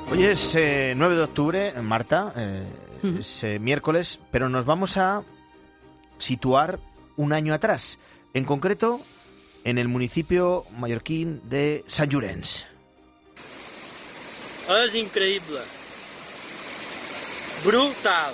Hoy es 9 de octubre, Marta, es miércoles, pero nos vamos a situar un año atrás, en concreto en el municipio mallorquín de Sant Llorenç. És increïble. Brutal.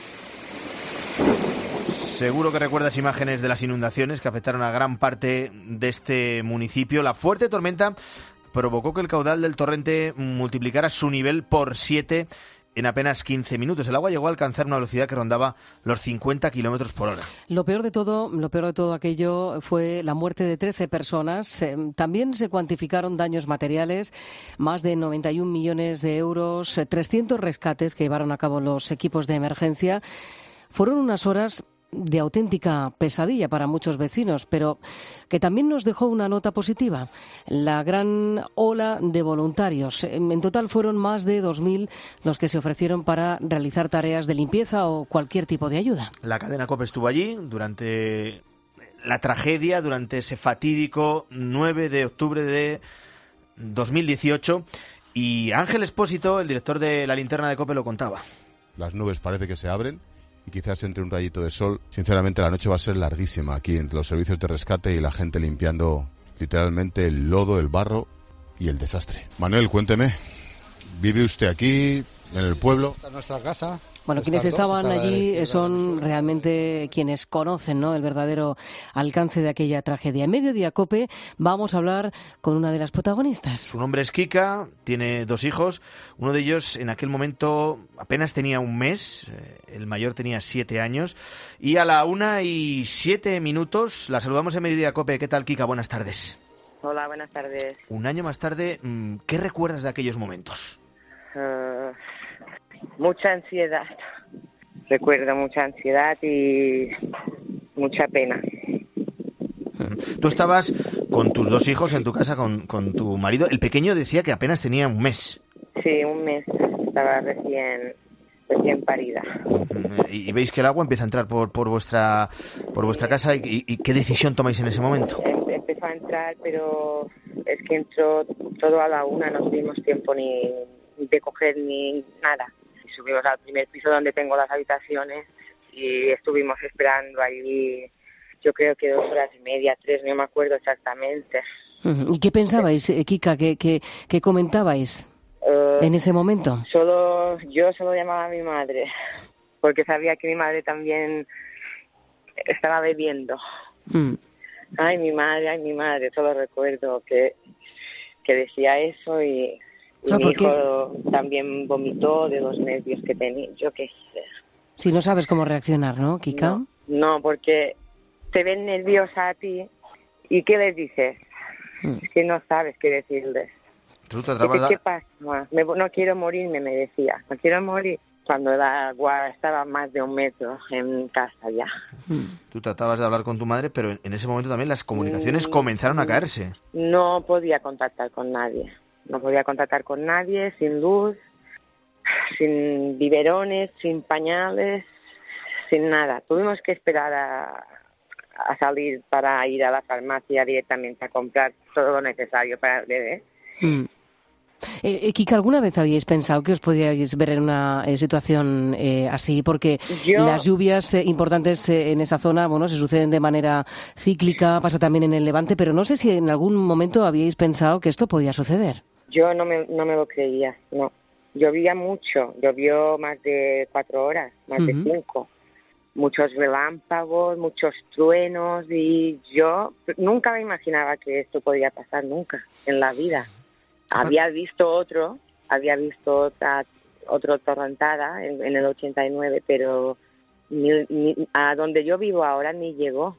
Seguro que recuerdas imágenes de las inundaciones que afectaron a gran parte de este municipio. La fuerte tormenta provocó que el caudal del torrente multiplicara su nivel por 7 en apenas 15 minutos. El agua llegó a alcanzar una velocidad que rondaba los 50 kilómetros por hora. Lo peor de todo aquello fue la muerte de 13 personas. También se cuantificaron daños materiales, más de 91 millones de euros, 300 rescates que llevaron a cabo los equipos de emergencia. Fueron unas horas de auténtica pesadilla para muchos vecinos, pero que también nos dejó una nota positiva. La gran ola de voluntarios. En total fueron más de 2.000 los que se ofrecieron para realizar tareas de limpieza o cualquier tipo de ayuda. La cadena COPE estuvo allí durante la tragedia, durante ese fatídico 9 de octubre de 2018, y Ángel Expósito, el director de la linterna de COPE, lo contaba. Las nubes parece que se abren y quizás entre un rayito de sol. Sinceramente, la noche va a ser larguísima aquí entre los servicios de rescate y la gente limpiando literalmente el lodo, el barro y el desastre. Manuel, cuénteme, ¿vive usted aquí, en el pueblo? En nuestra casa. Bueno, quienes estaban allí son realmente quienes conocen, ¿no?, el verdadero alcance de aquella tragedia. En Mediodía COPE vamos a hablar con una de las protagonistas. Su nombre es Kika, tiene 2 hijos. Uno de ellos en aquel momento apenas tenía un mes, el mayor tenía 7 años. Y a la 1:07 la saludamos en Mediodía COPE. ¿Qué tal, Kika? Buenas tardes. Hola, buenas tardes. Un año más tarde, ¿qué recuerdas de aquellos momentos? Mucha ansiedad. Recuerdo mucha ansiedad y mucha pena. Tú estabas con tus 2 hijos en tu casa, con tu marido. El pequeño decía que apenas tenía un mes. Sí, un mes. Estaba recién parida. Y veis que el agua empieza a entrar por vuestra casa. ¿Y qué decisión tomáis en ese momento? Empezó a entrar, pero es que entró todo a la una. No tuvimos tiempo ni de coger ni nada. Subimos al primer piso donde tengo las habitaciones y estuvimos esperando allí, yo creo que 2 horas y media, 3, no me acuerdo exactamente. ¿Y qué pensabais, Kika? ¿Qué comentabais en ese momento? Yo solo llamaba a mi madre, porque sabía que mi madre también estaba bebiendo. Ay, mi madre, solo recuerdo que decía eso y mi hijo también vomitó de los nervios que tenía, yo qué sé. Si no sabes cómo reaccionar, ¿no, Kika? No, porque te ven nerviosa a ti y ¿qué les dices? Es que no sabes qué decirles. ¿Qué pasa? No quiero morirme, me decía. No quiero morir. Cuando el agua estaba más de 1 metro en casa ya. Tú tratabas de hablar con tu madre, pero en ese momento también las comunicaciones comenzaron a caerse. No podía contactar con nadie. No podía contactar con nadie, sin luz, sin biberones, sin pañales, sin nada. Tuvimos que esperar a salir para ir a la farmacia directamente a comprar todo lo necesario para el bebé. Kika, ¿alguna vez habíais pensado que os podíais ver en una situación así? Porque las lluvias importantes en esa zona, bueno, se suceden de manera cíclica, pasa también en el Levante, pero no sé si en algún momento habíais pensado que esto podía suceder. Yo no me lo creía, no. Llovía mucho, llovió más de 4 horas, más de 5. Muchos relámpagos, muchos truenos y yo nunca me imaginaba que esto podía pasar nunca en la vida. Había visto otra tormentada en el 89, pero ni a donde yo vivo ahora ni llegó.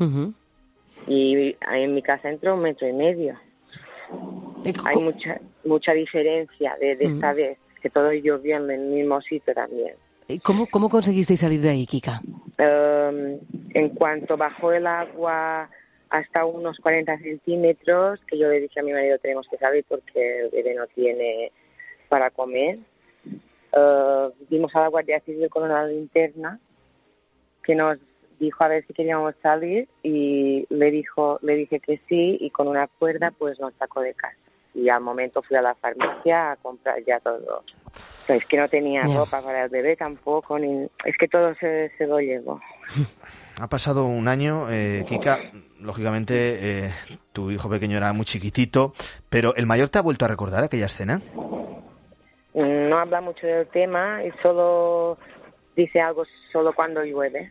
Y en mi casa entró 1,5 metros. Hay mucha diferencia de esta vez, que todo llovió en el mismo sitio también. ¿Cómo conseguisteis salir de ahí, Kika? En cuanto bajó el agua hasta unos 40 centímetros, que yo le dije a mi marido, tenemos que salir porque el bebé no tiene para comer. Vimos a la Guardia Civil con una linterna que nos dijo a ver si queríamos salir y le dije que sí, y con una cuerda pues nos sacó de casa. y al momento fui a la farmacia a comprar ya todo. Es que no tenía ropa para el bebé tampoco, es que todo se lo llevó. Ha pasado un año, Kika, lógicamente tu hijo pequeño era muy chiquitito, pero ¿el mayor te ha vuelto a recordar aquella escena? No habla mucho del tema y solo dice algo solo cuando llueve.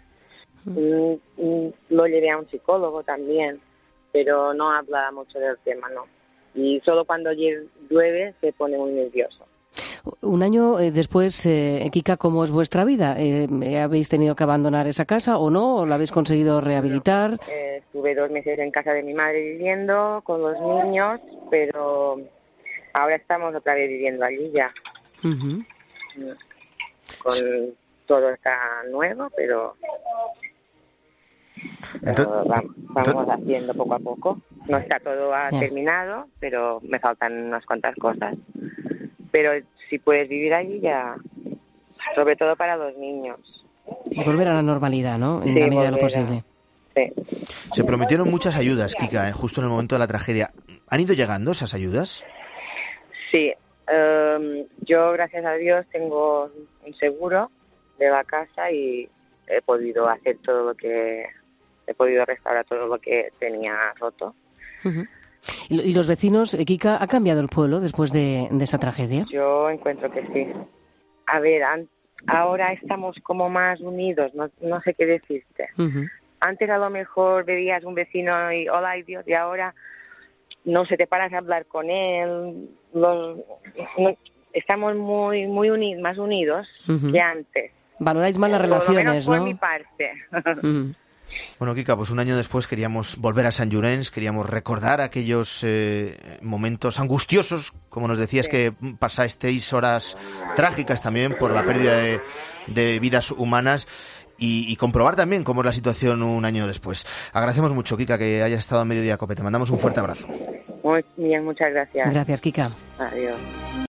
Lo llevé a un psicólogo también, pero no habla mucho del tema, no. Y solo cuando llueve se pone muy nervioso. Un año después, Kika, ¿cómo es vuestra vida? ¿Habéis tenido que abandonar esa casa o no? ¿O la habéis conseguido rehabilitar? No, estuve 2 meses en casa de mi madre viviendo con los niños, pero ahora estamos otra vez viviendo allí ya. Uh-huh. Todo está nuevo, pero vamos haciendo poco a poco. No está todo terminado, pero me faltan unas cuantas cosas. Pero si puedes vivir allí ya, sobre todo para los niños. Y volver a la normalidad, ¿no? En la medida de lo posible. Sí. Se prometieron muchas ayudas, Kika, justo en el momento de la tragedia. ¿Han ido llegando esas ayudas? Sí. Yo, gracias a Dios, tengo un seguro de la casa y he podido hacer todo lo que... He podido restaurar todo lo que tenía roto. Uh-huh. ¿Y los vecinos, Kika, ha cambiado el pueblo después de esa tragedia? Yo encuentro que sí. A ver, ahora estamos como más unidos, no sé qué decirte. Uh-huh. Antes a lo mejor veías un vecino y hola, ay Dios, y ahora no sé, te paras a hablar con él. Estamos muy unidos, más unidos uh-huh. que antes. Valoráis más las relaciones, por ¿no? Por mi parte. Uh-huh. Bueno, Kika, pues un año después queríamos volver a Sant Llorenç, queríamos recordar aquellos momentos angustiosos, como nos decías, que pasasteis horas trágicas también por la pérdida de vidas humanas y comprobar también cómo es la situación un año después. Agradecemos mucho, Kika, que hayas estado en Mediodía Cope. Te mandamos un fuerte abrazo. Muy bien, muchas gracias. Gracias, Kika. Adiós.